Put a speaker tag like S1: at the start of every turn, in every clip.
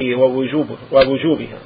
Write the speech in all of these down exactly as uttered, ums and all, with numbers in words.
S1: ووجوبها.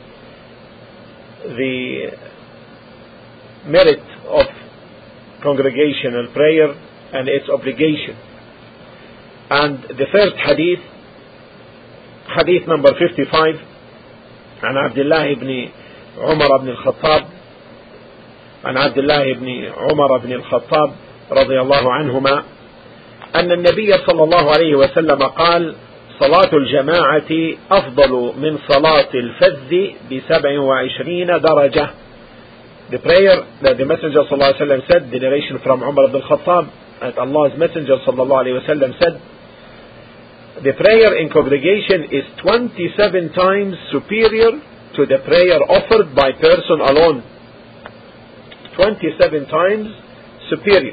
S1: The merit of congregational prayer and its obligation. And the first hadith, hadith number fifty-five, عن عبد الله بن عمر بن الخطاب عن عبد الله بن عمر بن الخطاب رضي الله عنهما أن النبي صلى الله عليه وسلم قال: صلاة الجماعة أفضل من صلاة الفذ بسبع وعشرين درجة. The prayer that the Messenger صلى الله عليه وسلم said, the narration from Umar ibn al-Khattab, that Allah's Messenger صلى الله عليه وسلم said, the prayer in congregation is twenty-seven times superior to the prayer offered by person alone. twenty-seven times superior.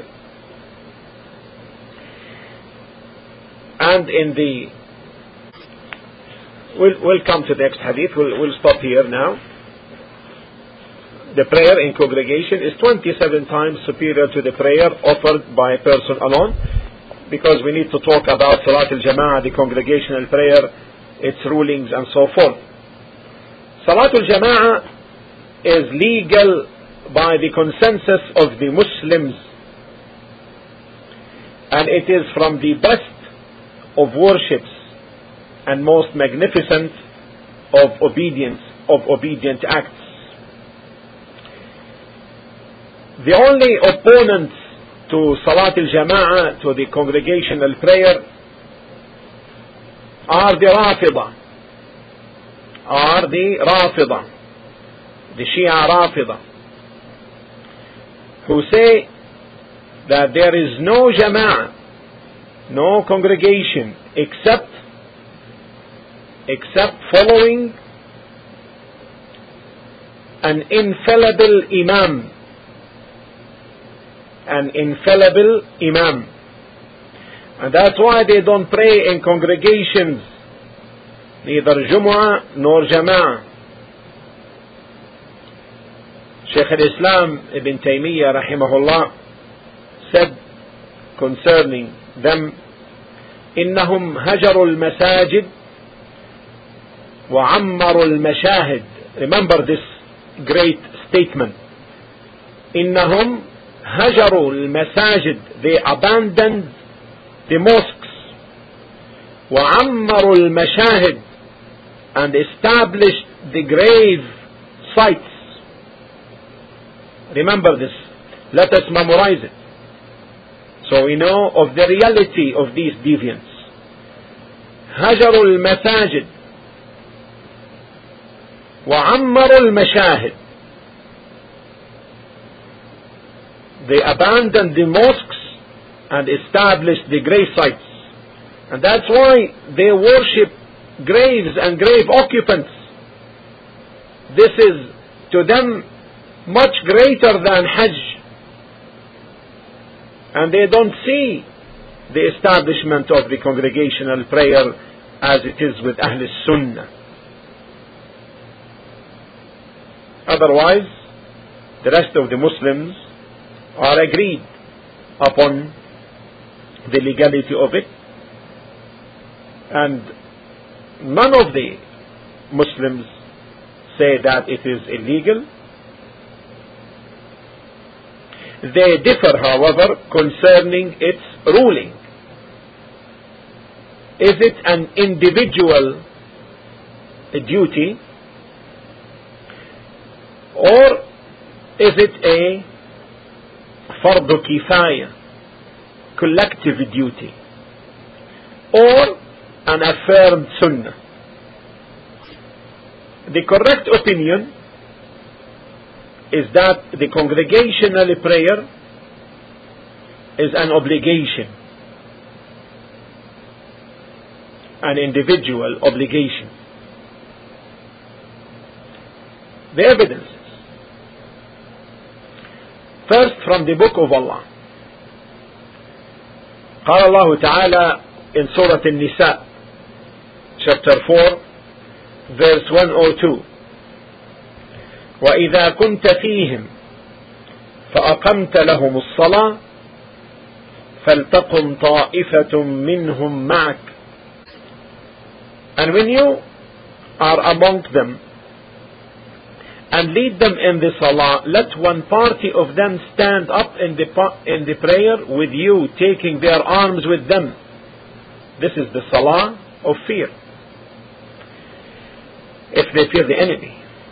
S1: And in the we'll, we'll come to the next hadith. We'll, we'll stop here now. The prayer in congregation is twenty-seven times superior to the prayer offered by a person alone, because we need to talk about Salat al-Jama'ah, the congregational prayer, its rulings and so forth. Salat al-Jama'ah is legal by the consensus of the Muslims, and it is from the best of worships and most magnificent of obedience, of obedient acts. The only opponents to Salat al-Jama'ah, to the congregational prayer, are the Rafida, are the Rafida, the Shia Rafida, who say that there is no Jama'ah, no congregation, except except following an infallible Imam, an infallible Imam. And that's why they don't pray in congregations, neither Jumu'ah nor Jama'ah. Shaykh al-Islam Ibn Taymiyyah rahimahullah said concerning them: إنهم هجروا المساجد وعمروا المشاهد. Remember this great statement. إنهم هجروا المساجد, they abandoned the mosques, وعمروا المشاهد, and established the grave sites. Remember this. Let us memorize it, so we know of the reality of these deviants. هجروا المساجد وعمروا المشاهد. They abandoned the mosques and established the grave sites. And that's why they worship graves and grave occupants. This is to them much greater than Hajj. And they don't see the establishment of the congregational prayer as it is with Ahl Sunnah. Otherwise, the rest of the Muslims are agreed upon the legality of it, and none of the Muslims say that it is illegal. They differ, however, concerning its ruling. Is it an individual duty, or is it a fardu kifaya, collective duty, or an affirmed sunnah? The correct opinion is that the congregational prayer is an obligation, an individual obligation. The evidences. First, from the book of Allah. قال الله تعالى in Surah An-Nisa, chapter four, verse one oh two: وَإِذَا كُنْتَ فِيهِمْ فَأَقَمْتَ لَهُمُ الصَّلَاةَ فَلْتَقُمْ طَائِفَةٌ مِّنْهُمْ مَعَكَ. And when you are among them and lead them in the salah, let one party of them stand up in the, in the prayer with you, taking their arms with them. This is the salah of fear, if they fear the enemy.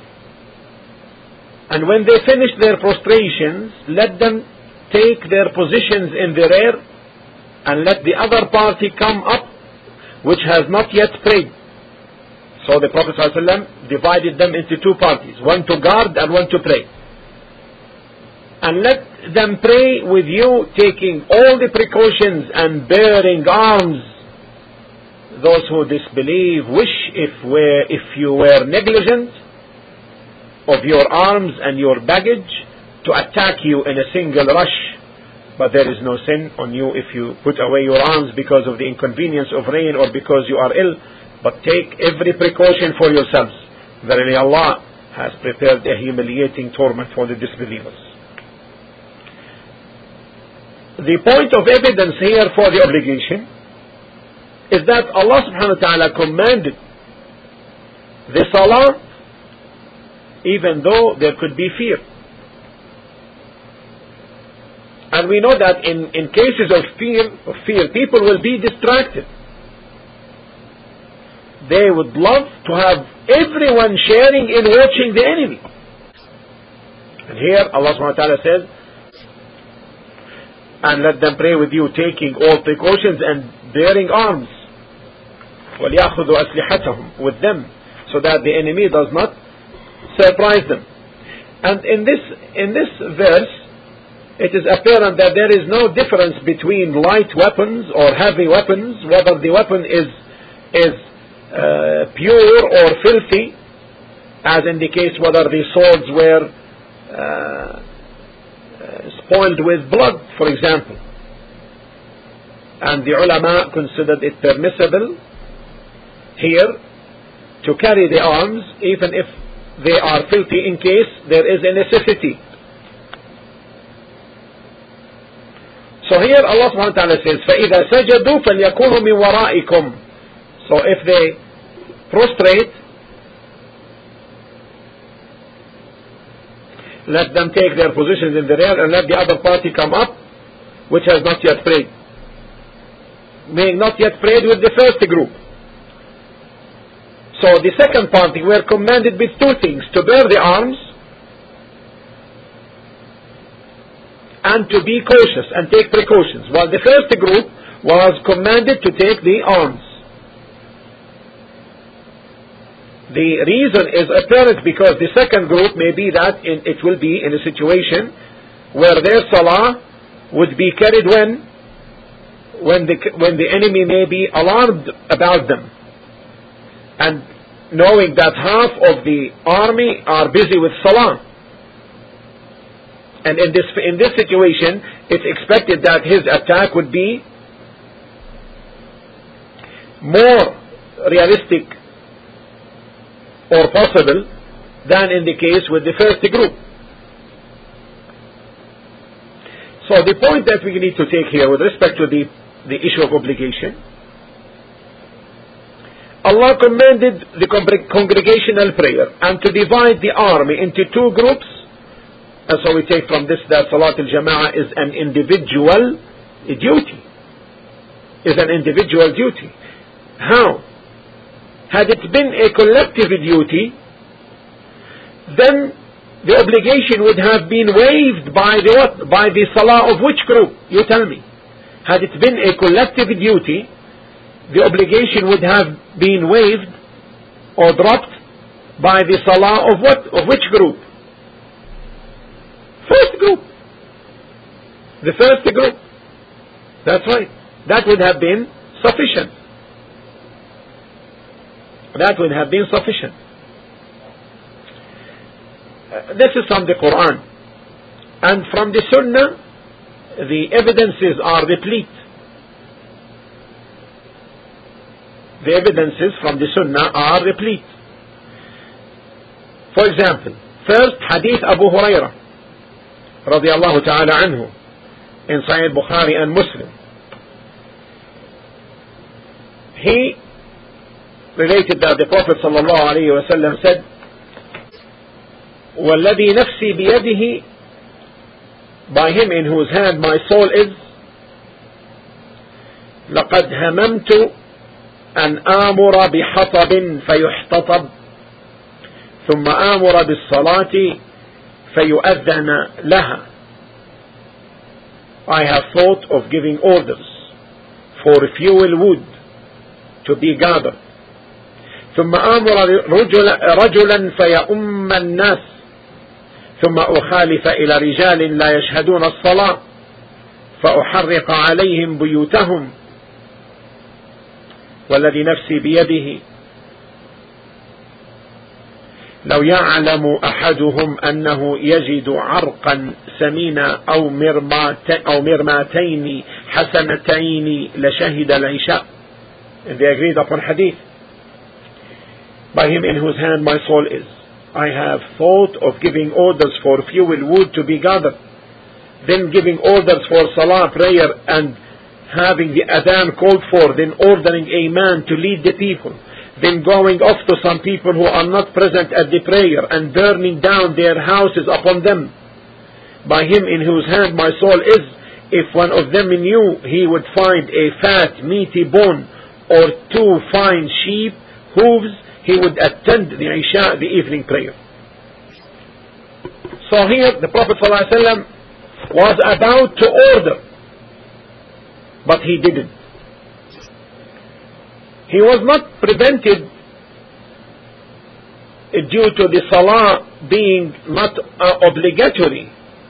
S1: And when they finish their prostrations, let them take their positions in the rear, and let the other party come up which has not yet prayed. So the Prophet ﷺ divided them into two parties, one to guard and one to pray. And let them pray with you, taking all the precautions and bearing arms. Those who disbelieve wish if, were, if you were negligent of your arms and your baggage to attack you in a single rush, but there is no sin on you if you put away your arms because of the inconvenience of rain or because you are ill, but take every precaution for yourselves. Verily Allah has prepared a humiliating torment for the disbelievers. The point of evidence here for the obligation is that Allah subhanahu wa ta'ala commanded the salah even though there could be fear. And we know that in, in cases of fear, of fear, people will be distracted. They would love to have everyone sharing in watching the enemy. And here Allah subhanahu wa ta'ala says, and let them pray with you, taking all precautions and bearing arms. وَلْيَأْخُذُوا أَسْلِحَتَهُم, with them, so that the enemy does not surprise them. And in this in this verse, it is apparent that there is no difference between light weapons or heavy weapons, whether the weapon is is uh, pure or filthy, as in the case whether the swords were uh, uh, spoiled with blood, for example. And the ulama considered it permissible here to carry the arms even if they are filthy, in case there is a necessity. So here Allah subhanahu wa ta'ala says, فَإِذَا سَجَدُوا فَلْيَكُونُوا مِنْ وَرَائِكُمْ. So if they prostrate, let them take their positions in the rear and let the other party come up which has not yet prayed, meaning not yet prayed with the first group. So the second party were commanded with two things: to bear the arms and to be cautious and take precautions, while the first group was commanded to take the arms. The reason is apparent because the second group may be that in, it will be in a situation where their salah would be carried when when the, when the enemy may be alarmed about them. And knowing that half of the army are busy with salah, and in this in this situation, it's expected that his attack would be more realistic or possible than in the case with the first group. So the point that we need to take here with respect to the, the issue of obligation, Allah commanded the congregational prayer and to divide the army into two groups. And so we take from this that Salat al-Jama'ah is an individual duty. Is an individual duty. How? Had it been a collective duty, then the obligation would have been waived by the what? By the Salah of which group? You tell me. Had it been a collective duty, the obligation would have been waived or dropped by the salah of what? Of which group? First group. The first group. That's right. That would have been sufficient. That would have been sufficient. Uh, this is from the Quran. And from the Sunnah, the evidences are replete. The evidences from the Sunnah are replete. For example, first Hadith Abu Hurairah radiyallahu ta'ala anhu in Sahih Bukhari and Muslim. He related that the Prophet sallallahu alayhi wa sallam said, وَالَّذِي نَفْسِي بِيَدِهِ, by him in whose hand my soul is, لَقَدْ هَمَمْتُ أَنْ آمُرَ بِحَطَبٍ فَيُحْتَطَبْ ثُمَّ آمُرَ بِالصَّلَاةِ فَيُؤَذَّنَ لَهَا. I have thought of giving orders for fuel wood to be gathered. ثم آمر رجلا فيؤم الناس ثم أخالف إلى رجال لا يشهدون الصلاة فأحرق عليهم بيوتهم والذي نفسي بيده لو يعلم أحدهم أنه يجد عرقا سمينا أو مرمات أو مرماتين حسنتين لشهد العشاء. And they agreed upon hadith. By him in whose hand my soul is, I have thought of giving orders for fuel wood to be gathered, then giving orders for salah prayer and having the adhan called for, then ordering a man to lead the people, then going off to some people who are not present at the prayer and burning down their houses upon them. By him in whose hand my soul is, if one of them knew he would find a fat meaty bone or two fine sheep hooves, he would attend the Isha, the evening prayer. So here the Prophet ﷺ was about to order, but he didn't. He was not prevented due to the Salah being not uh, obligatory.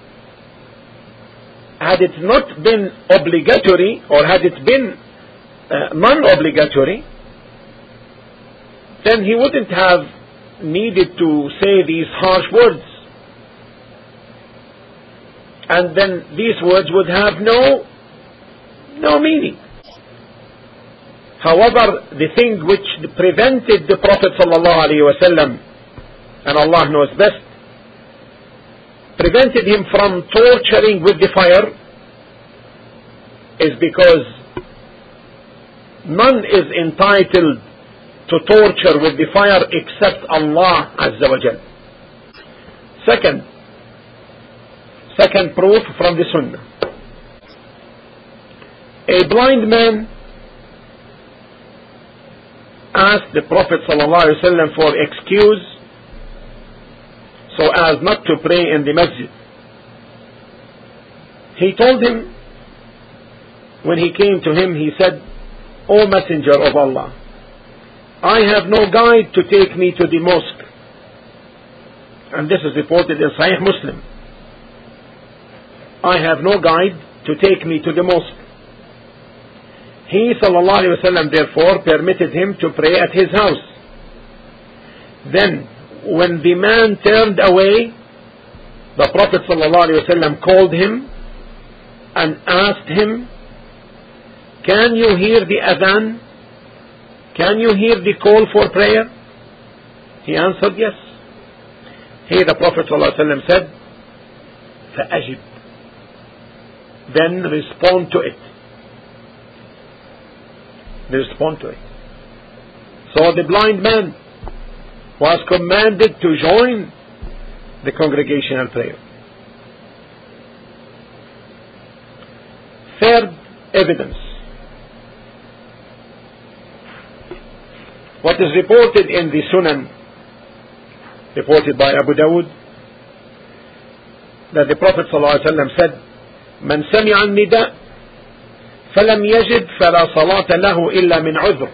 S1: Had it not been obligatory, or had it been uh, non-obligatory, then he wouldn't have needed to say these harsh words. And then these words would have no, no meaning. However, the thing which prevented the Prophet ﷺ, and Allah knows best, prevented him from torturing with the fire, is because none is entitled to torture with the fire except Allah Azza wa Jal. Second, second proof from the Sunnah. A blind man asked the Prophet ﷺ for excuse so as not to pray in the masjid. He told him, when he came to him, he said, O Messenger of Allah, I have no guide to take me to the mosque. And this is reported in Sahih Muslim. I have no guide to take me to the mosque. He sallallahu alayhi wa sallam therefore permitted him to pray at his house. Then when the man turned away, the Prophet sallallahu alayhi wa sallam called him and asked him, can you hear the adhan? Can you hear the call for prayer? He answered, yes. Here the Prophet ﷺ said, فَأَجِبْ, then respond to it. Respond to it. So the blind man was commanded to join the congregational prayer. Third evidence. What is reported in the Sunan, reported by Abu Dawud, that the Prophet ﷺ said, من سمع النداء فلم يجد فلا صلاة له إلا من عذر.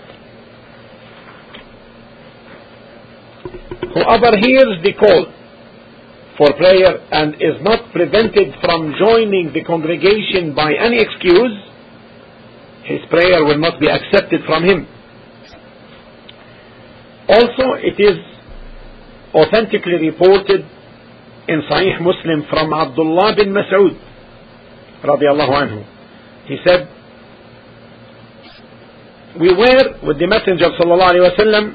S1: Whoever hears the call for prayer and is not prevented from joining the congregation by any excuse, his prayer will not be accepted from him. Also, it is authentically reported in Sahih Muslim from Abdullah bin Mas'ud radiyallahu anhu. He said, we were with the Messenger sallallahu alayhi wa sallam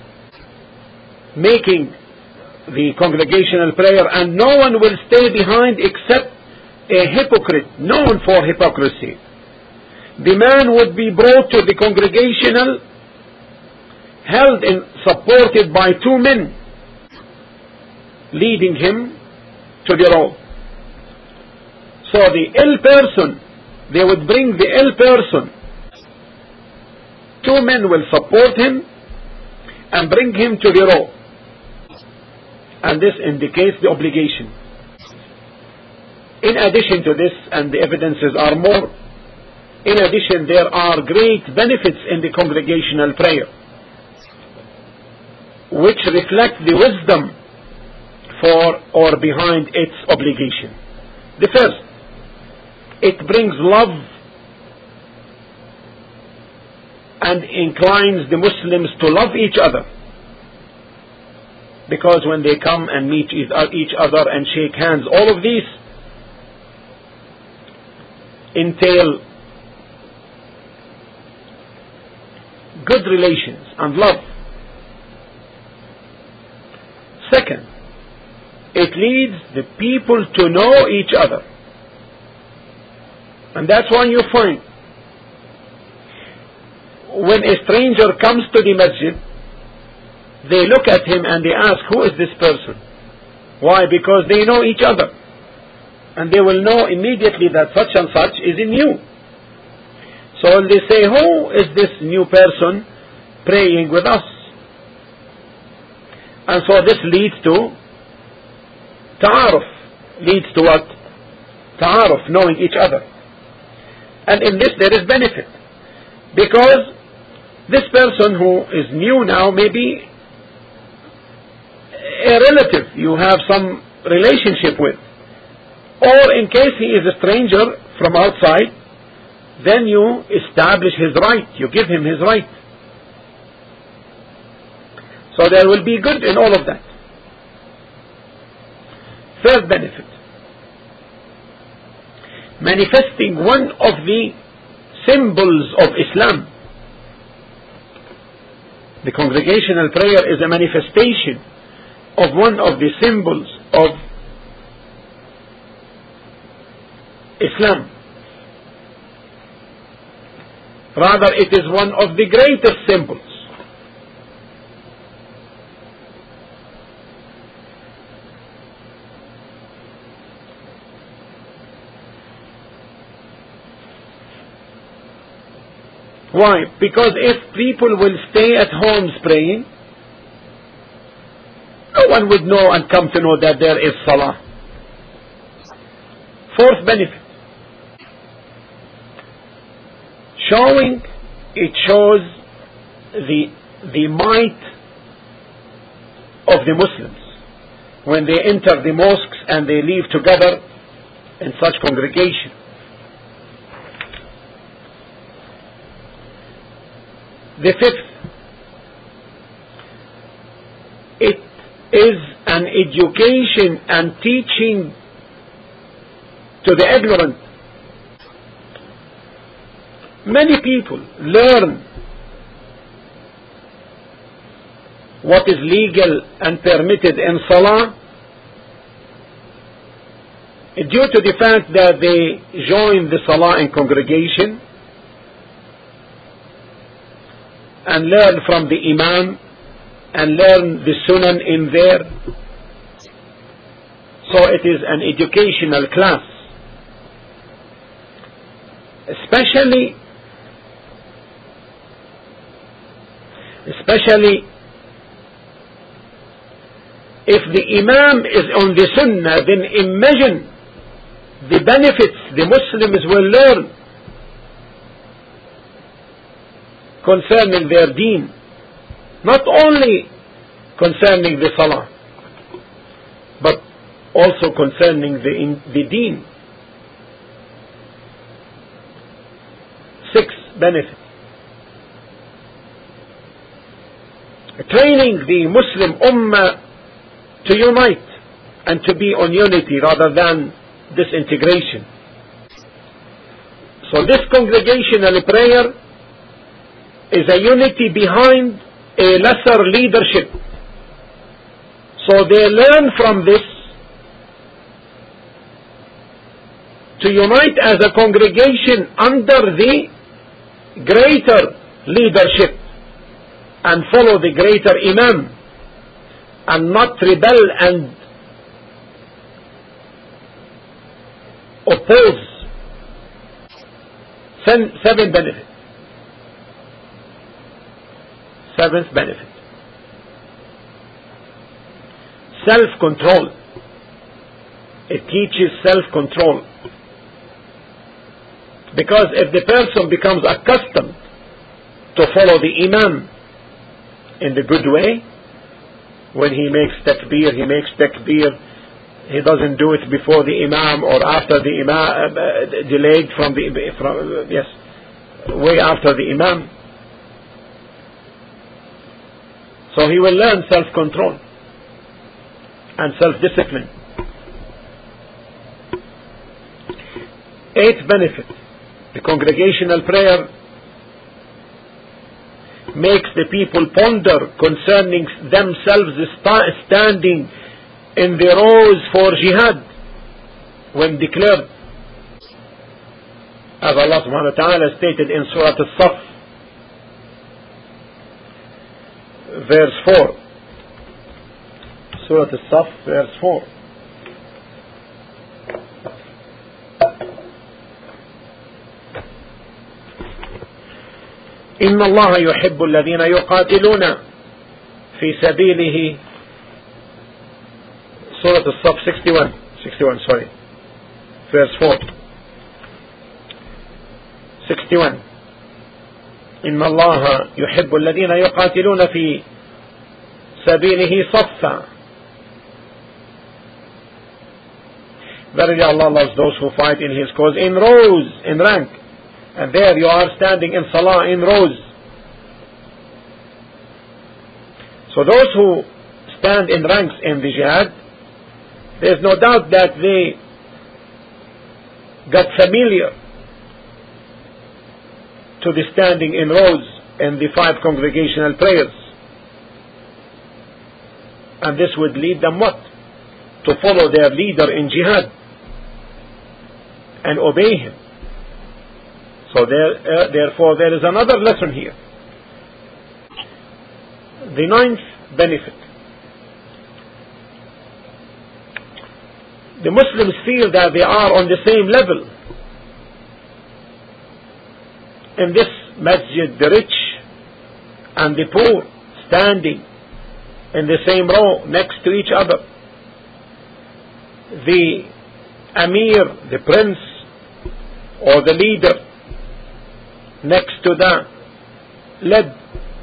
S1: making the congregational prayer, and no one will stay behind except a hypocrite known for hypocrisy. The man would be brought to the congregational held and supported by two men leading him to the road. So the ill person, they would bring the ill person. Two men will support him and bring him to the road. And this indicates the obligation. In addition to this, and the evidences are more, in addition there are great benefits in the congregational prayer, which reflect the wisdom for or behind its obligation. The first, it brings love and inclines the Muslims to love each other. Because when they come and meet each other and shake hands, all of these entail good relations and love. Second, it leads the people to know each other. And that's why you find when a stranger comes to the masjid, they look at him and they ask, who is this person? Why? Because they know each other. And they will know immediately that such and such is new. So when they say, who is this new person praying with us? And so this leads to ta'aruf. Leads to what? Ta'aruf, knowing each other. And in this there is benefit. Because this person who is new now may be a relative you have some relationship with. Or in case he is a stranger from outside, then you establish his right. You give him his right. So there will be good in all of that. Third benefit, manifesting one of the symbols of Islam. The congregational prayer is a manifestation of one of the symbols of Islam. Rather, it is one of the greatest symbols. Why? Because if people will stay at homes praying, no one would know and come to know that there is salah. Fourth benefit, showing, it shows the, the might of the Muslims when they enter the mosques and they live together in such congregation. The fifth, it is an education and teaching to the ignorant. Many people learn what is legal and permitted in Salah due to the fact that they join the Salah in congregation and learn from the Imam and learn the Sunan in there. So it is an educational class. Especially especially if the Imam is on the Sunnah, then imagine the benefits the Muslims will learn concerning their deen, not only concerning the Salah, but also concerning the, in, the deen. Sixth benefit, training the Muslim Ummah to unite and to be on unity rather than disintegration. So this congregational prayer is a unity behind a lesser leadership. So they learn from this to unite as a congregation under the greater leadership. and follow the greater Imam and not rebel and oppose. Seven benefits. Seventh benefit. Self-control. It teaches self-control. Because if the person becomes accustomed to follow the Imam in the good way, when he makes takbir, he makes takbir, he doesn't do it before the Imam or after the Imam, uh, delayed from the, from, uh, yes, way after the Imam. So he will learn self-control and self-discipline. Eighth benefit, the congregational prayer makes the people ponder concerning themselves standing in the rows for jihad when declared, as Allah subhanahu wa ta'ala stated in Surah As-Saff verse four. Surah As-Saff verse four. إن الله يحب الذين يقاتلون في سبيله. Surah As-Saff sixty-one, sixty-one, sorry, verse four. sixty-one. إن الله يحب الذين يقاتلون في سبيله صفا. Verily Allah loves those who fight in His cause in rows, in rank. And there you are standing in salah in rows. So those who stand in ranks in the jihad, there is no doubt that they got familiar to the standing in rows in the five congregational prayers. And this would lead them what? To follow their leader in jihad and obey him. So there, uh, therefore there is another lesson here. The ninth benefit. The Muslims feel that they are on the same level. In this masjid, the rich and the poor standing in the same row next to each other. The Amir, the prince or the leader next to the lead.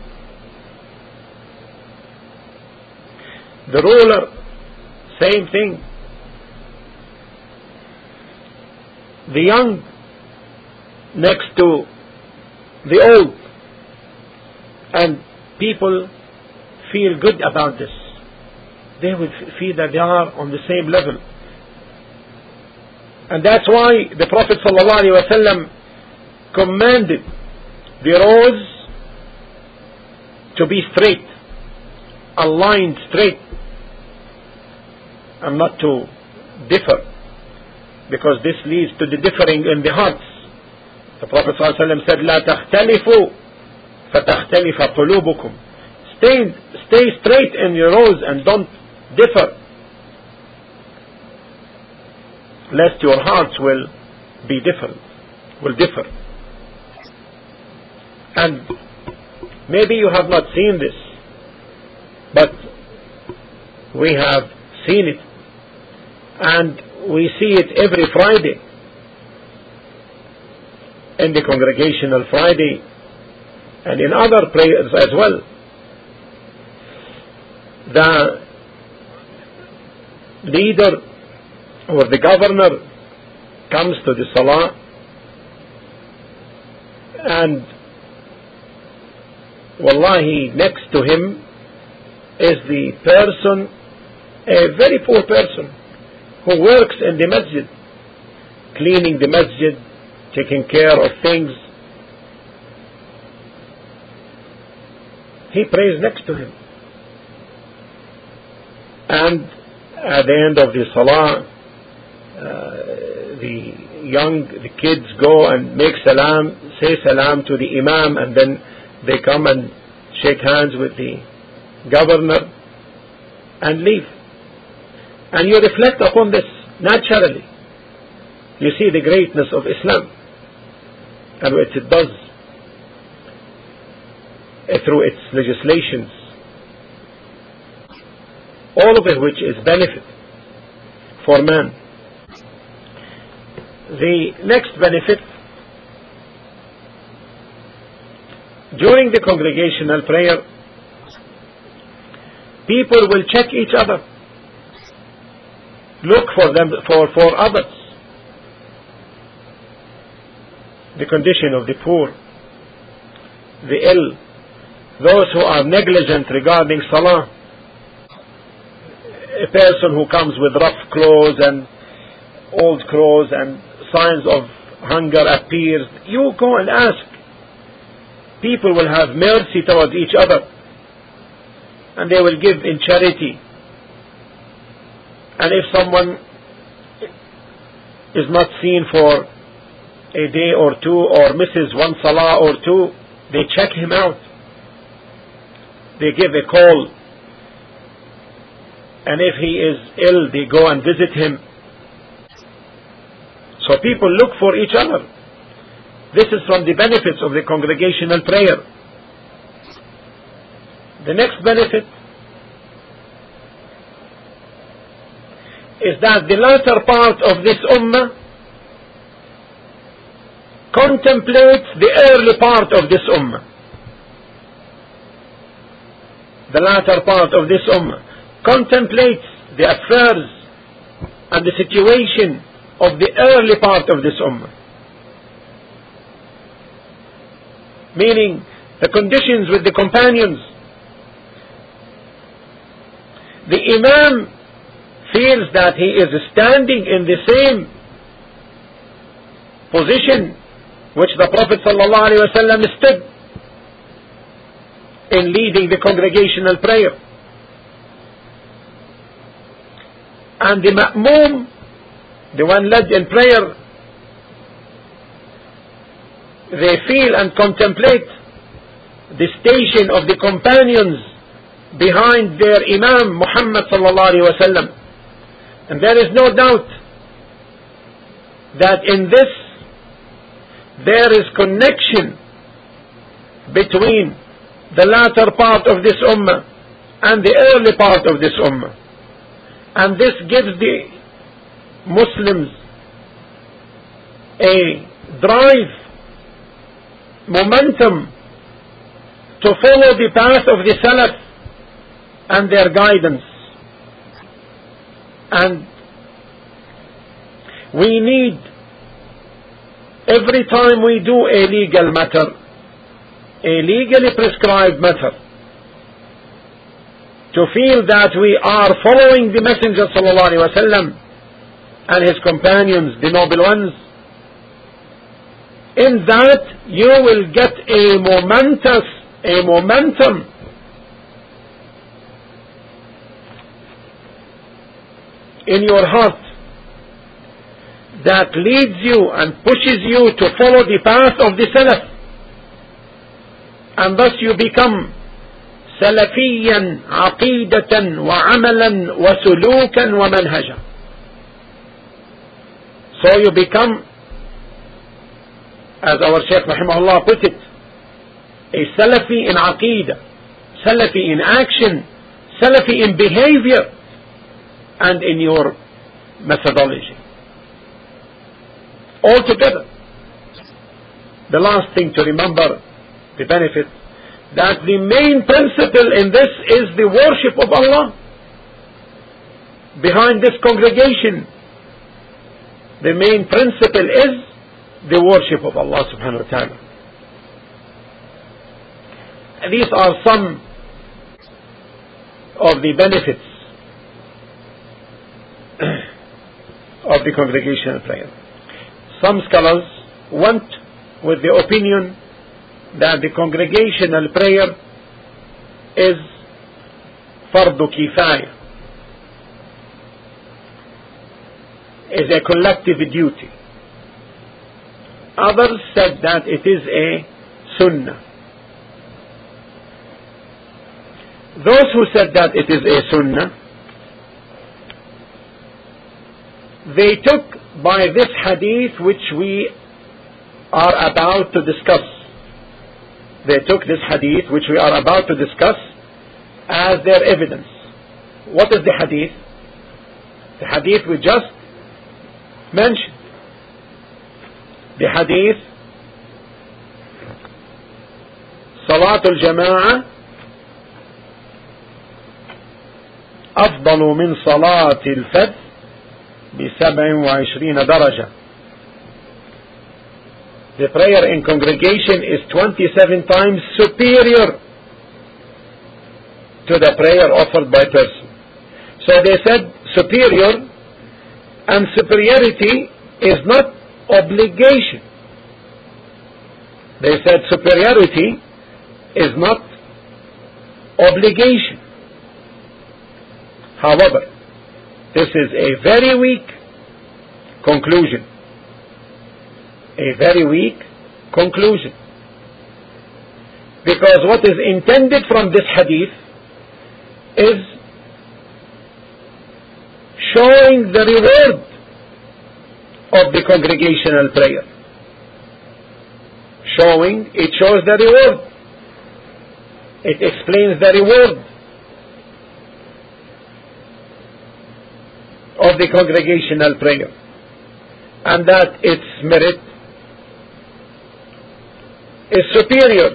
S1: The ruler, same thing. The young next to the old. And people feel good about this. They would feel that they are on the same level. And that's why the Prophet ﷺ commanded the rows to be straight, aligned straight, and not to differ, because this leads to the differing in the hearts. The Prophet ﷺ said, لا تختلفوا فتختلف قلوبكم. Stay, stay straight in your rows and don't differ, lest your hearts will be different, will differ. And maybe you have not seen this, but we have seen it, and we see it every Friday in the Congregational Friday and in other prayers as well. The leader or the governor comes to the Salah, and wallahi, next to him is the person, a very poor person, who works in the masjid, cleaning the masjid, taking care of things. He prays next to him. And at the end of the Salah, uh, the young, the kids go and make salam, say salam to the Imam, and then they come and shake hands with the governor, and leave. And you reflect upon this naturally. You see the greatness of Islam and what it does through its legislations, all of it which is benefit for man. The next benefit, during the congregational prayer, people will check each other, look for them, for, for others, the condition of the poor, the ill, those who are negligent regarding salah, a person who comes with rough clothes and old clothes and signs of hunger appears, you go and ask. People will have mercy towards each other, and they will give in charity. And if someone is not seen for a day or two, or misses one salah or two, they check him out. They give a call. And if he is ill, they go and visit him. So people look for each other. This is from the benefits of the congregational prayer. The next benefit is that the latter part of this ummah contemplates the early part of this ummah. The latter part of this ummah contemplates the affairs and the situation of the early part of this ummah. Meaning the conditions with the companions. The Imam feels that he is standing in the same position which the Prophet ﷺ stood in leading the congregational prayer. And the Ma'mum, the one led in prayer, they feel and contemplate the station of the companions behind their Imam Muhammad sallallahu alaihi wasallam. And there is no doubt that in this there is connection between the latter part of this ummah and the early part of this ummah. And this gives the Muslims a drive, momentum to follow the path of the Salaf and their guidance. And we need, every time we do a legal matter, a legally prescribed matter, to feel that we are following the Messenger sallallahu alaihi wasallam and his companions, the noble ones. In that you will get a momentous, a momentum in your heart that leads you and pushes you to follow the path of the Salaf, and thus you become Salafiyan aqidatan wa amalan wa sulukan wa manhaja. So you become, as our Shaykh rahimahullah put it, a Salafi in aqidah, Salafi in action, Salafi in behavior, and in your methodology. Altogether. The last thing to remember, the benefit, that the main principle in this is the worship of Allah. Behind this congregation, the main principle is the worship of Allah subhanahu wa ta'ala. And these are some of the benefits of the congregational prayer. Some scholars went with the opinion that the congregational prayer is fardu kifaya, is a collective duty. Others said that it is a sunnah. those who said that it is a sunnah, they took by this hadith which we are about to discuss. They took this hadith which we are about to discuss as their evidence. What is the hadith? The hadith we just mentioned. The hadith, Salatul Jama'ah أفضل من صلاة الفجر بسبع وعشرين درجة. The prayer in congregation is twenty-seven times superior to the prayer offered by person. So they said superior, and superiority is not obligation. They said superiority is not obligation. However, this is a very weak conclusion. A very weak conclusion. Because what is intended from this hadith is showing the reward of the congregational prayer. Showing, it shows the reward. It explains the reward of the congregational prayer, and that its merit is superior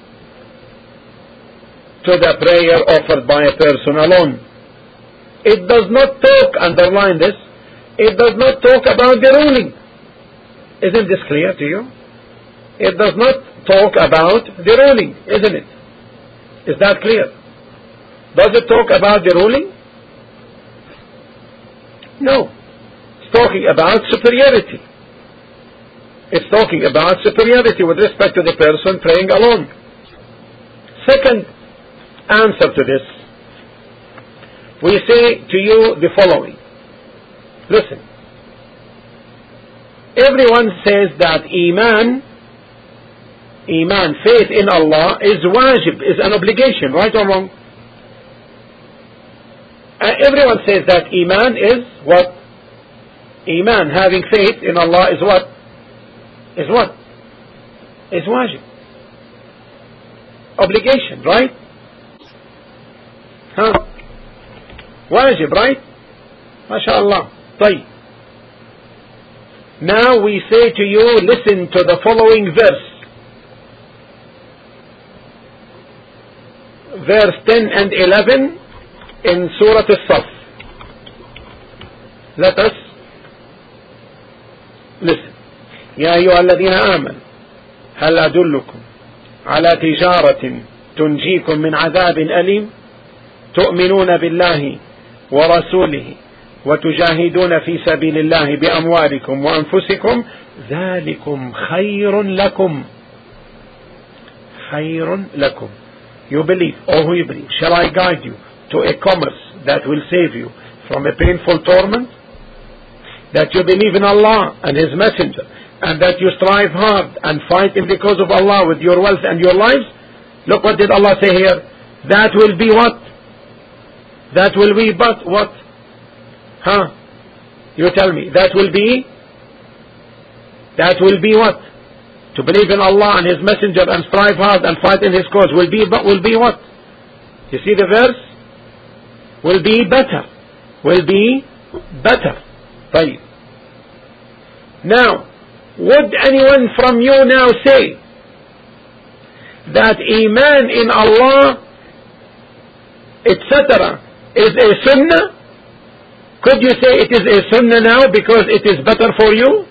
S1: to the prayer offered by a person alone. It does not talk, underline this, it does not talk about the ruling. Isn't this clear to you? It does not talk about the ruling, isn't it? Is that clear? Does it talk about the ruling? No. It's talking about superiority. It's talking about superiority with respect to the person praying alone. Second answer to this, we say to you the following. Listen. Everyone says that Iman, Iman, faith in Allah is wajib, is an obligation, right or wrong? Uh, everyone says that Iman is what? Iman, having faith in Allah is what? Is what? Is wajib. Obligation, right? Huh? Wajib, right? MashaAllah. طيب. Now we say to you, listen to the following verse. Verse ten and eleven in Surah As-Saff. Let us listen. يا أيها الذين آمنوا هل أدلكم على تجارة تنجيكم من عذاب أليم تؤمنون بالله ورسوله وتجاهدون في سبيل الله بأموالكم وأنفسكم ذلكم خير لكم خير لكم. You believe, oh who you believe, shall I guide you to a commerce that will save you from a painful torment? That you believe in Allah and His Messenger, and that you strive hard and fight in the cause of Allah with your wealth and your lives? Look what did Allah say here. That will be what? That will be but what? Huh? You tell me. That will be? That will be what? To believe in Allah and His Messenger and strive hard and fight in His cause will be but will be what? You see the verse? Will be better. Will be better. طيب. Now, would anyone from you now say that Iman in Allah, et cetera, is a sunnah? Could you say it is a sunnah now because it is better for you?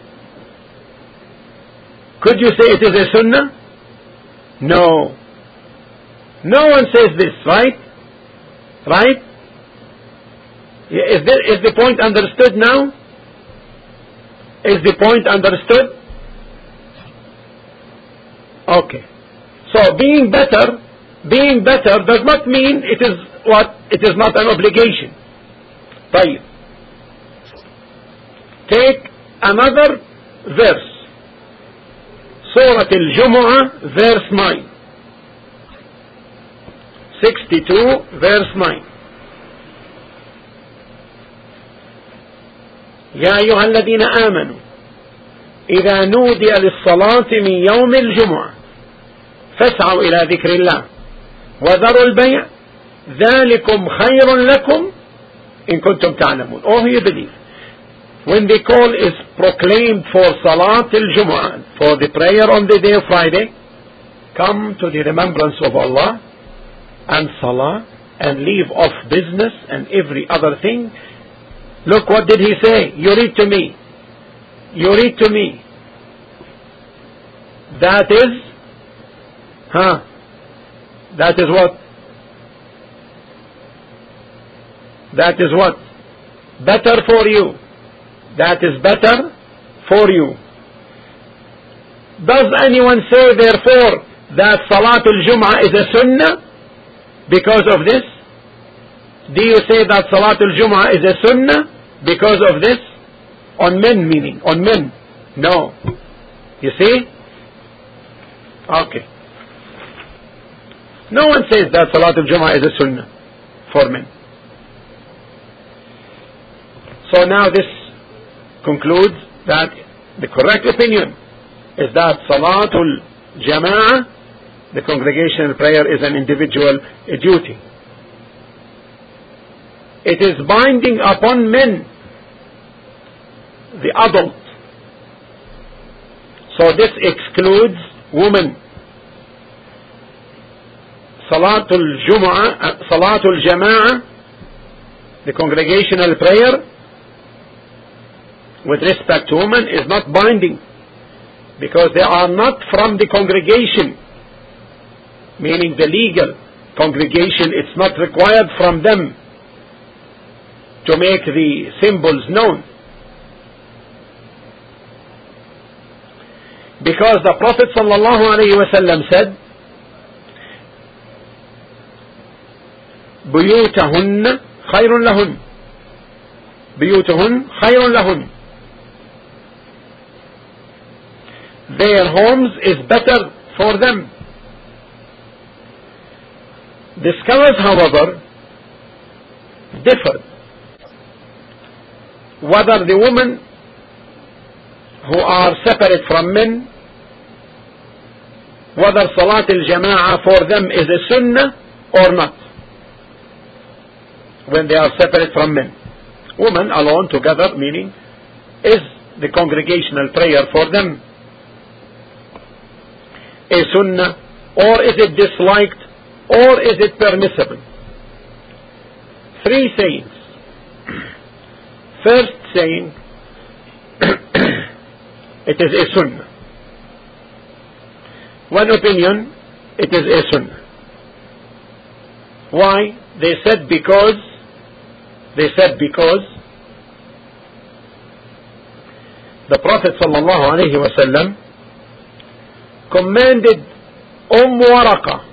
S1: Could you say it is a sunnah? No. No one says this, right? Right? Is, there, is the point understood now? Is the point understood? Okay. So being better, being better does not mean it is what? It is not an obligation. طيب. Take another verse. Surah Al-Jumu'ah, verse nine. sixty-two verse nine. يا أيها الذين آمنوا إذا نودي للصلاة من يوم الجمعة فاسعوا إلى ذكر الله وذروا البيع ذلكم خير لكم إن كنتم تعلمون. Oh, you believe. When the call is proclaimed for Salat al-Jumu'ah, for the prayer on the day of Friday, come to the remembrance of Allah and Salah and leave off business and every other thing. Look, what did he say? You read to me. You read to me. That is, huh? That is what? That is what? Better for you. That is better for you. Does anyone say therefore that Salat al-Jum'ah is a sunnah because of this? Do you say that Salat al-Jum'ah is a sunnah because of this? On men, meaning, on men. No. You see? Okay. No one says that Salat al-Jum'ah is a sunnah for men. So now this concludes that the correct opinion is that Salatul Jama'ah, the congregational prayer, is an individual duty. It is binding upon men, the adult. So this excludes women. Salatul Jum'ah, Salatul Jama'ah, the congregational prayer, with respect to women, is not binding because they are not from the congregation, meaning the legal congregation. It's not required from them to make the symbols known, because the Prophet sallallahu alaihi wasallam said, بيوتهن خير لهن بيوتهن خير لهن. Their homes is better for them. The scholars, however, differ whether the women who are separate from men, whether Salat al-Jama'ah for them is a sunnah or not, when they are separate from men. Women alone together, meaning, is the congregational prayer for them a sunnah, or is it disliked, or is it permissible? Three sayings. First saying, it is a sunnah. One opinion, it is a sunnah. Why? They said because, they said because the Prophet sallallahu alaihi wasallam commanded Umm Waraqah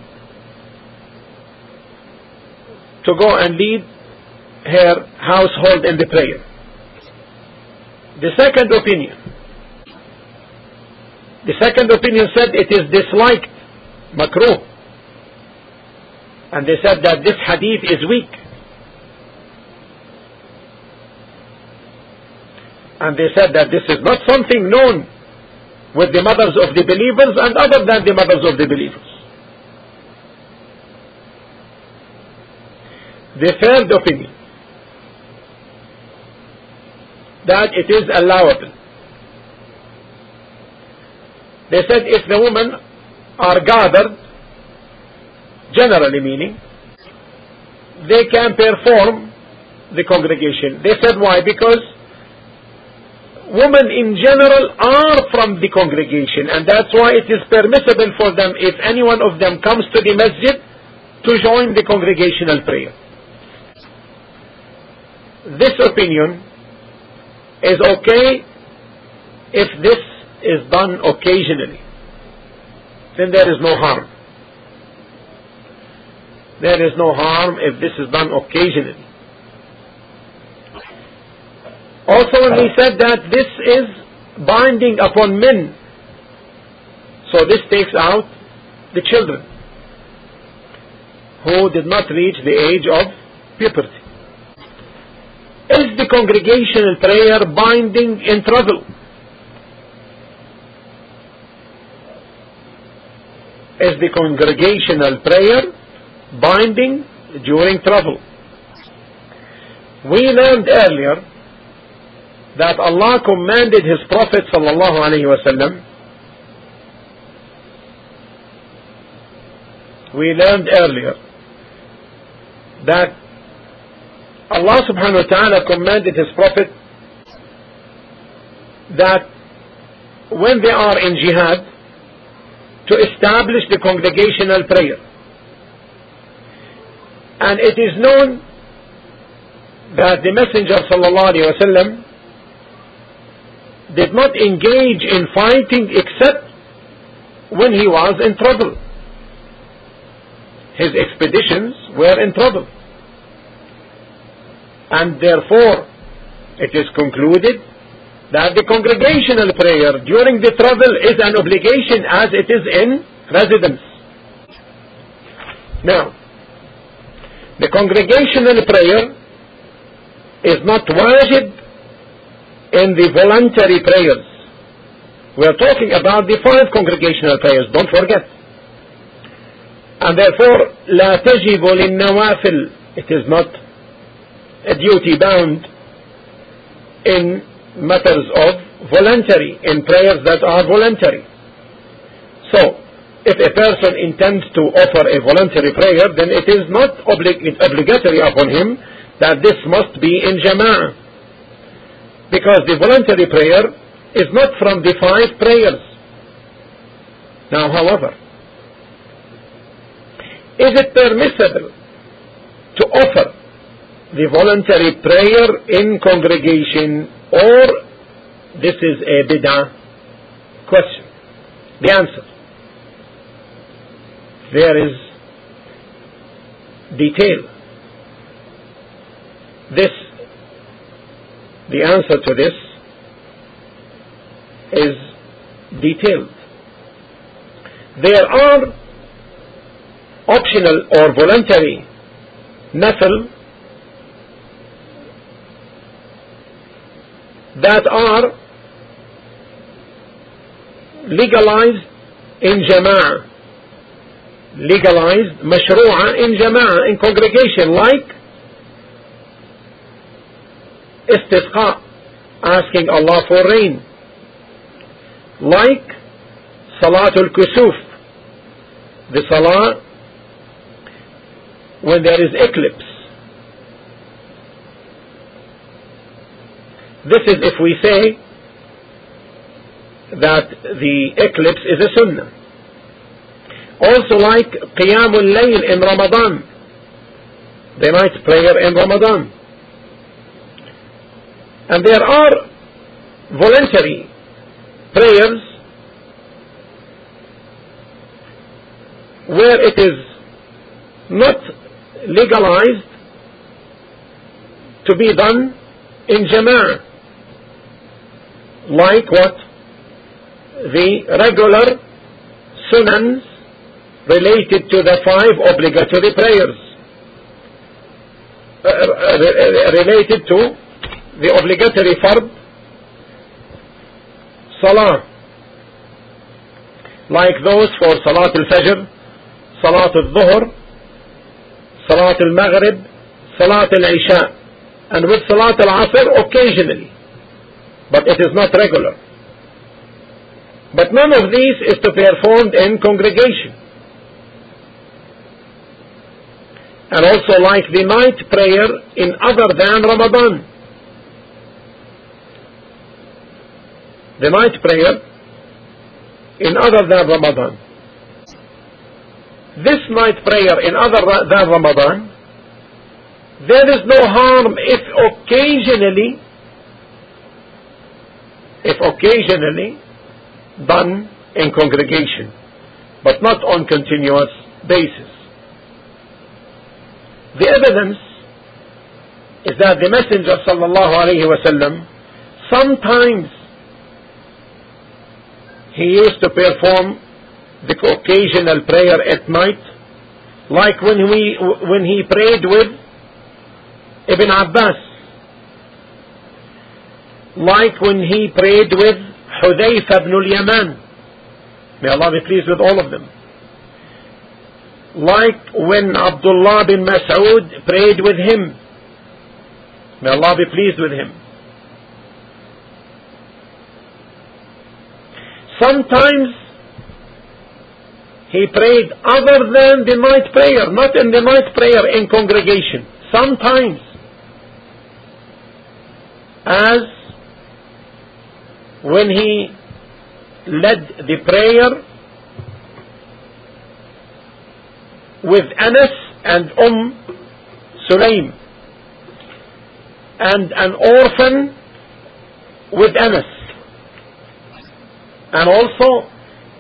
S1: to go and lead her household in the prayer. The second opinion, the second opinion said it is disliked, makruh, and they said that this hadith is weak, and they said that this is not something known with the mothers of the believers and other than the mothers of the believers. The third opinion, that it is allowable. They said if the women are gathered, generally meaning, they can perform the congregation. They said why? Because women in general are from the congregation, and that's why it is permissible for them, if any one of them comes to the masjid, to join the congregational prayer. This opinion is okay if this is done occasionally. Then there is no harm. There is no harm if this is done occasionally. Also, when he said that this is binding upon men, so this takes out the children. who did not reach the age of puberty. Is the congregational prayer binding in travel? Is the congregational prayer binding during travel? We learned earlier that Allah commanded His Prophet sallallahu alaihi wasallam. We learned earlier that Allah subhanahu wa ta'ala commanded His Prophet that when they are in jihad to establish the congregational prayer. And it is known that the Messenger sallallahu alaihi wasallam did not engage in fighting except when he was in trouble. His expeditions were in trouble. And therefore, it is concluded that the congregational prayer during the travel is an obligation as it is in residence. Now, the congregational prayer is not wajib in the voluntary prayers. We are talking about the five congregational prayers, don't forget. And therefore, لا تجب للنوافل. It is not a duty bound in matters of voluntary, in prayers that are voluntary. So, if a person intends to offer a voluntary prayer, then it is not oblig- obligatory upon him that this must be in jama'ah. Because the voluntary prayer is not from the five prayers. Now, however, is it permissible to offer the voluntary prayer in congregation, or this is a bid'ah? Question. The answer. There is detail. This, the answer to this is detailed. There are optional or voluntary nafil that are legalized in jama'ah, legalized mashru'ah in jama'ah, in congregation, like istisqa, asking Allah for rain, like salatul kusuf, the salah when there is eclipse. This is if we say that the eclipse is a sunnah. Also like Qiyamul Layl in Ramadan, the night prayer in Ramadan. And there are voluntary prayers where it is not legalized to be done in jama'ah. Like what? The regular sunans related to the five obligatory prayers, uh, related to the obligatory fard salah, like those for Salat al-Fajr, Salat al-Dhuhr, Salat al-Maghrib, Salat al-Isha, and with Salat al-Asr occasionally, but it is not regular. But none of these is to be performed in congregation. And also like the night prayer in other than Ramadan. The night prayer in other than Ramadan. This night prayer in other than Ramadan, there is no harm if occasionally, if occasionally done in congregation, but not on continuous basis. The evidence is that the Messenger sallallahu alaihi wasallam sometimes he used to perform the occasional prayer at night, like when we when he prayed with Ibn Abbas, like when he prayed with Hudayfa ibn al-Yaman, may Allah be pleased with all of them, like when Abdullah bin Mas'ud prayed with him, may Allah be pleased with him. Sometimes he prayed other than the night prayer, not in the night prayer in congregation. Sometimes, as when he led the prayer with Anas and Umm Sulaim, and an orphan with Anas, and also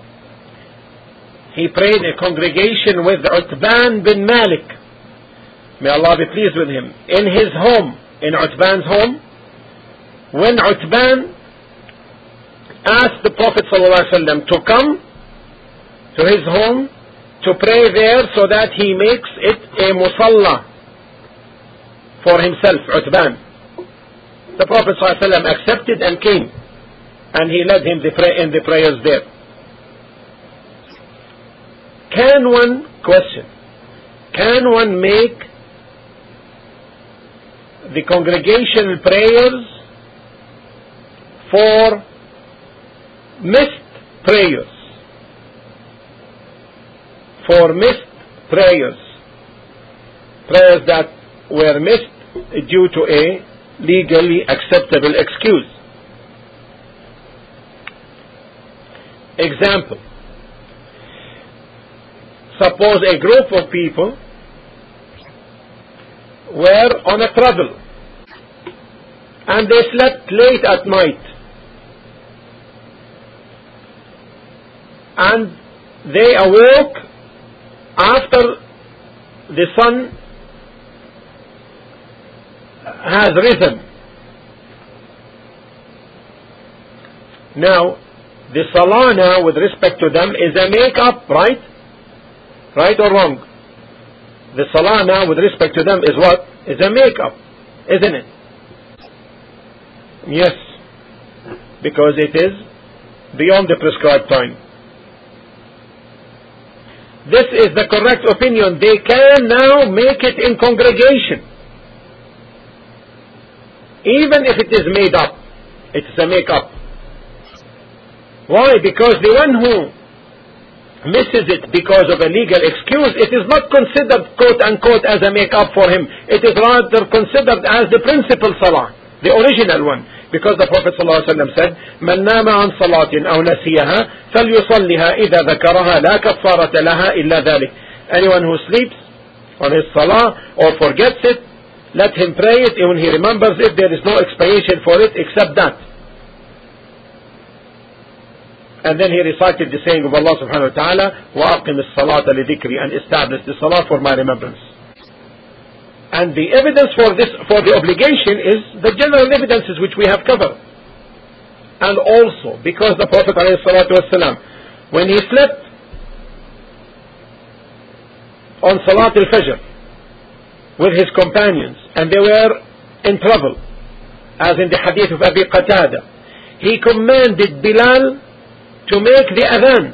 S1: he prayed a congregation with Utban bin Malik, may Allah be pleased with him, in his home, in Utban's home, when Utban asked the Prophet ﷺ to come to his home to pray there so that he makes it a musalla for himself, Utban. The Prophet ﷺ accepted and came, and he led him the pray- in the prayers there. Can one, question, can one make the congregational prayers for missed prayers? For missed prayers, prayers that were missed due to a legally acceptable excuse. Example: suppose a group of people were on a travel and they slept late at night, and they awoke after the sun has risen. Now, the salah now with respect to them is a make-up, right? Right or wrong? The salah now with respect to them is what? Is a make-up, isn't it? Yes, because it is beyond the prescribed time. This is the correct opinion. They can now make it in congregation, even if it is made up. It's a make-up. Why? Because the one who misses it because of a legal excuse, it is not considered quote-unquote as a make-up for him. It is rather considered as the principal salah, the original one. Because the Prophet ﷺ said, من نام عن صلاة أو نسيها فليصلها إذا ذكرها لا كفارة لها إلا ذلك. Anyone who sleeps on his salah or forgets it, let him pray it. When he remembers it, there is no expiation for it except that. And then he recited the saying of Allah subhanahu wa ta'ala, وَأَقِمِ الصَّلَاةَ لِذِكْرِ, and established the salah for my remembrance. And the evidence for this, for the obligation, is the general evidences which we have covered. And also, because the Prophet ﷺ, when he slept on Salat al-Fajr with his companions, and they were in trouble, as in the hadith of Abi Qatada, he commanded Bilal to make the adhan.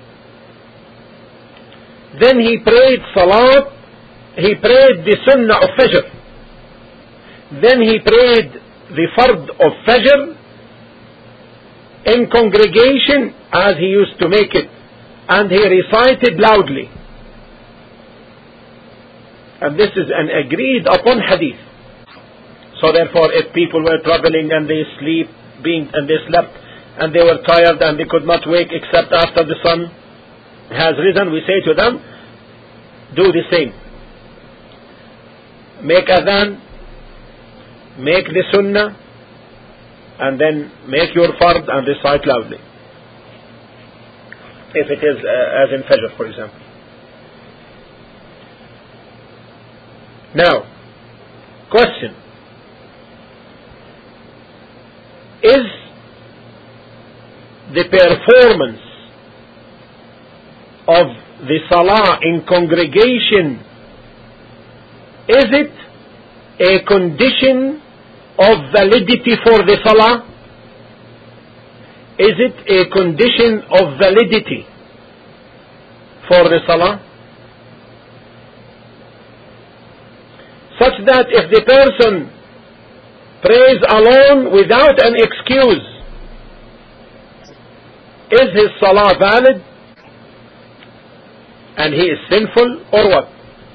S1: Then he prayed Salat, he prayed the Sunnah of Fajr. Then he prayed the Fard of Fajr in congregation as he used to make it, and he recited loudly. And this is an agreed upon hadith. So therefore, if people were traveling and they sleep, being and they slept and they were tired and they could not wake except after the sun has risen, we say to them, do the same. Make adhan, make the sunnah, and then make your fard and recite loudly. If it is uh, as in Fajr, for example. Now, question: is the performance of the salah in congregation, is it a condition of validity for the salah? Is it a condition of validity for the salah? Such that if the person prays alone without an excuse, is his salah valid and he is sinful, or what?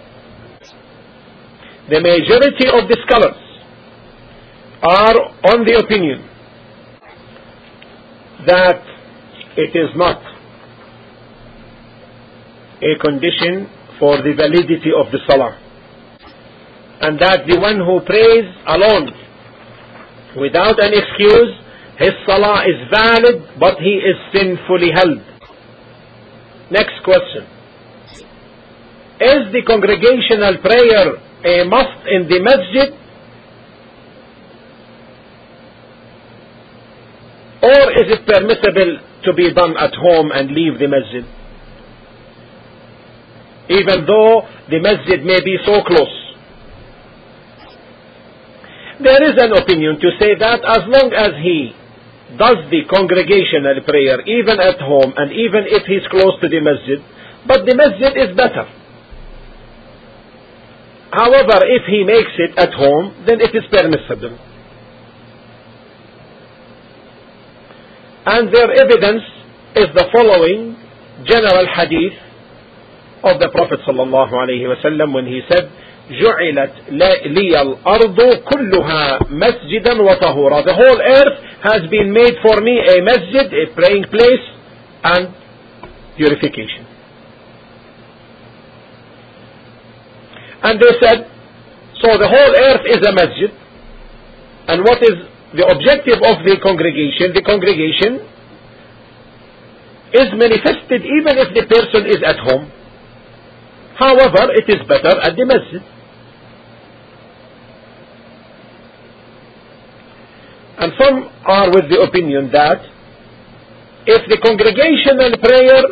S1: The majority of the scholars are on the opinion that it is not a condition for the validity of the salah, and that the one who prays alone without an excuse, his salah is valid, but he is sinfully held. Next question. Is the congregational prayer a must in the masjid, or is it permissible to be done at home and leave the masjid, even though the masjid may be so close? There is an opinion to say that as long as he does the congregational prayer even at home and even if he's close to the masjid, but the masjid is better. However, if he makes it at home, then it is permissible. And their evidence is the following general hadith of the Prophet sallallahu alaihi wasallam when he said, جُعِلَتْ لِيَ الْأَرْضُ كُلُّهَا مَسْجِدًا وَطَهُورًا. The whole earth has been made for me a masjid, a praying place, and purification. And they said, so the whole earth is a masjid, and what is the objective of the congregation? The congregation is manifested even if the person is at home. However, it is better at the masjid. And some are with the opinion that if the congregational prayer,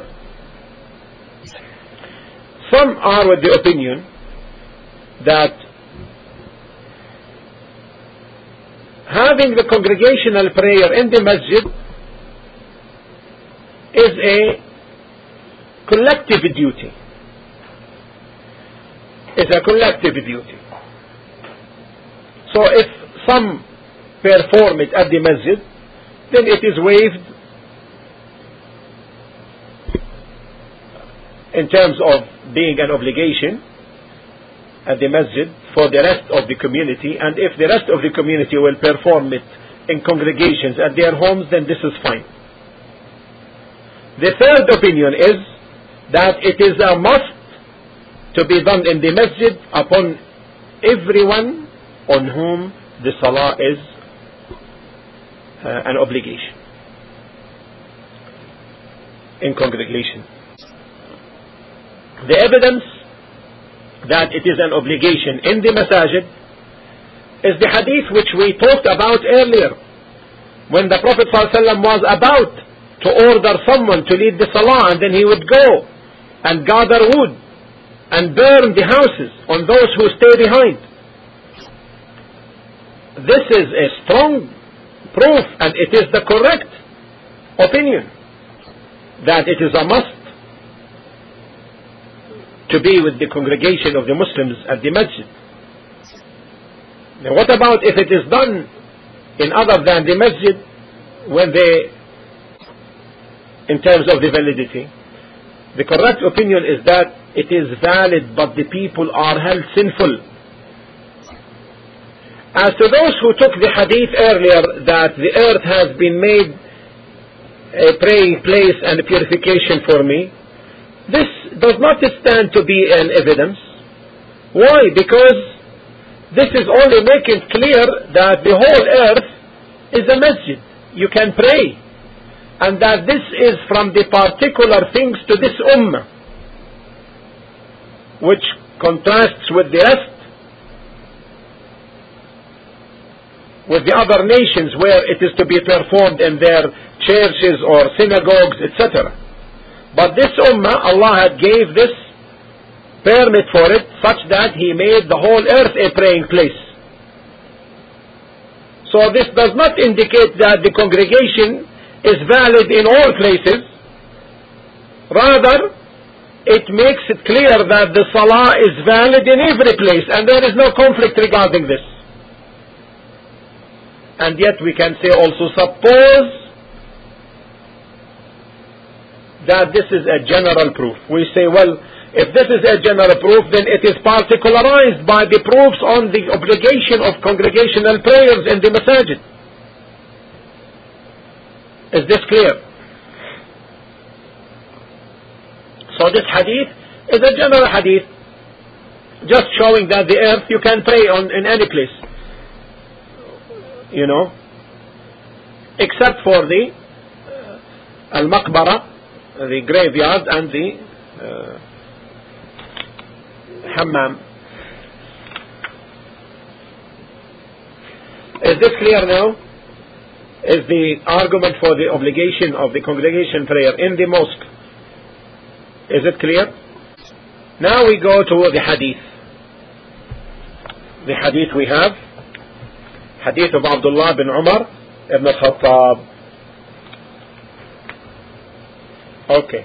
S1: some are with the opinion that having the congregational prayer in the masjid is a collective duty. It's a collective duty. So if some perform it at the masjid, then it is waived in terms of being an obligation at the masjid for the rest of the community, and if the rest of the community will perform it in congregations at their homes, then this is fine. The third opinion is that it is a must to be done in the masjid upon everyone on whom the salah is uh, an obligation in congregation. The evidence that it is an obligation in the masajid is the hadith which we talked about earlier, when the Prophet ﷺ was about to order someone to lead the salah, and then he would go and gather wood and burn the houses on those who stay behind. This is a strong proof, and it is the correct opinion, that it is a must to be with the congregation of the Muslims at the masjid. Now what about if it is done in other than the masjid, when they, in terms of the validity? The correct opinion is that it is valid, but the people are held sinful. As to those who took the hadith earlier that the earth has been made a praying place and a purification for me, this does not stand to be an evidence. Why? Because this is only making clear that the whole earth is a masjid. You can pray. And that this is from the particular things to this ummah, which contrasts with the rest, with the other nations where it is to be performed in their churches or synagogues, et cetera. But this ummah, Allah had gave this permit for it, such that He made the whole earth a praying place. So this does not indicate that the congregation is valid in all places. Rather, it makes it clear that the salah is valid in every place, and there is no conflict regarding this. And yet we can say also, suppose that this is a general proof. We say, well, if this is a general proof, then it is particularized by the proofs on the obligation of congregational prayers in the masajid. Is this clear? So this hadith is a general hadith, just showing that the earth you can pray on in any place, you know, except for the uh, al-maqbara, the graveyard, and the uh, hammam. Is this clear now? Is the argument for the obligation of the congregation prayer in the mosque? Is it clear? Now we go to the hadith. The hadith we have, hadith of Abdullah bin Umar ibn Khattab. Okay.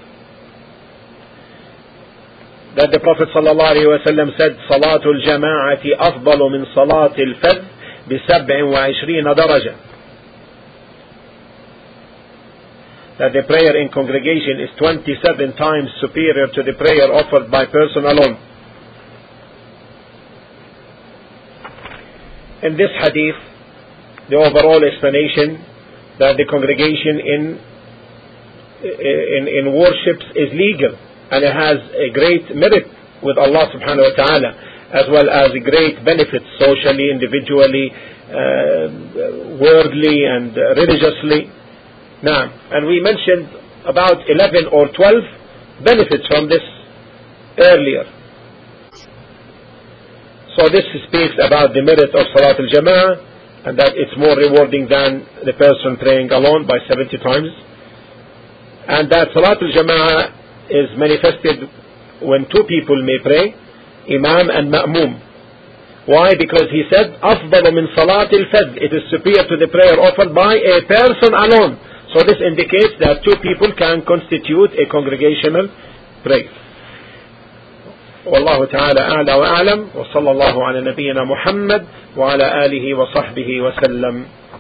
S1: That the Prophet sallallahu alaihi wasallam said, Salatul jama'ati afdalu min salatil fadh bi sab'in wa ishrina daraja. That the prayer in congregation is twenty-seven times superior to the prayer offered by person alone. In this hadith, the overall explanation that the congregation in in, in worships is legal, and it has a great merit with Allah subhanahu wa ta'ala, as well as a great benefits socially, individually, uh, worldly, and uh, religiously. Now, and we mentioned about eleven or twelve benefits from this earlier. So this speaks about the merit of Salat al-Jama'ah, and that it's more rewarding than the person praying alone by seventy times. And that Salat al-Jama'ah is manifested when two people may pray, Imam and Ma'mum. Why? Because he said, أفضل من صلاة الفذ. It is superior to the prayer offered by a person alone. So this indicates that two people can constitute a congregational prayer. والله تعالى أعلى وأعلم وصلى الله على نبينا محمد وعلى آله وصحبه وسلم.